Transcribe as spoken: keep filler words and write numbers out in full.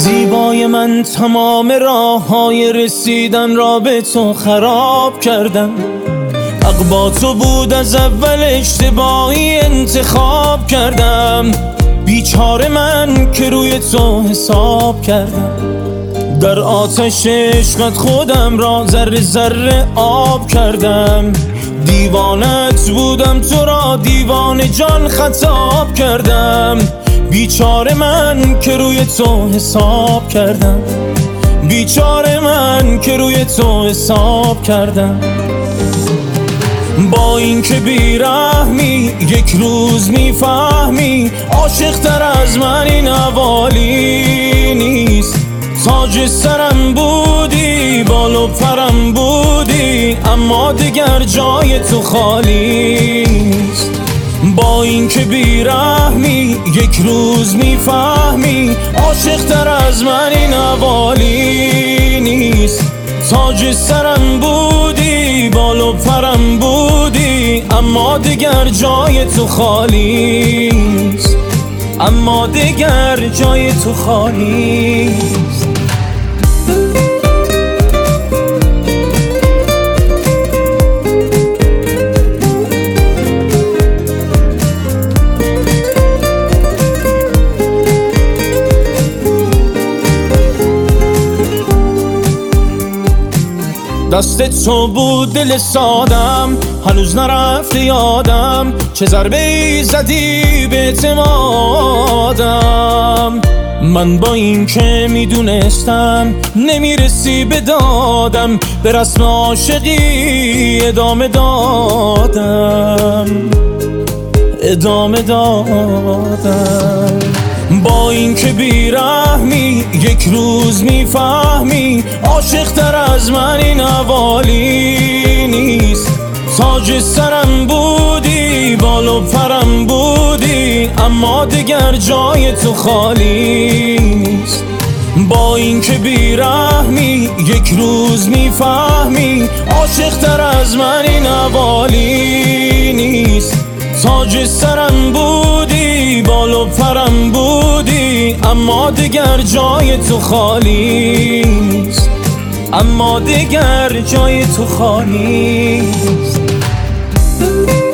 زیبای من تمام راه های رسیدن را به تو خراب کردم. حق با تو بود از اول، اشتباهی انتخاب کردم. بیچاره من که روی تو حساب کردم. در آتش عشقت خودم را ذره ذره آب کردم. دیوانت بودم، تو را دیوانه جان خطاب کردم. بیچاره من که روی تو حساب کردم. بیچاره من که روی تو حساب کردم. با این که بیرحمی یک روز میفهمی، عاشق تر از من این حوالی نیست. تاج سرم بودی، بال و پرم بودی، اما دیگر جای تو خالی نیست. با این که بیرحمی یک روز میفهمی، عاشق تر از من این حوالی نیست. تاج سرم بودی، بال و پرم بودی، اما دیگر جای تو خالی نیست. اما دیگر جای تو خالی نیست. دست تو بود دل سادم، هنوز نرفته یادم. چه ضربه ای زدی به اعتمادم. من با این که میدونستم نمیرسی به دادم، به رسم عاشقی ادامه دادم. ادامه دادم. با این که بیرحمی یک روز میفهمی، عاشق تر از من این حوالی نیست. تاج سرم بودی، بال و پرم بودی، اما دیگر جای تو خالی نیست. با این که بیرحمی یک روز میفهمی، عاشق تر از من این حوالی نیست. تاج سرم بودی، بال و پرم بودی، اما دیگر جای تو خالی نیست. اما دیگر جای تو خالی نیست.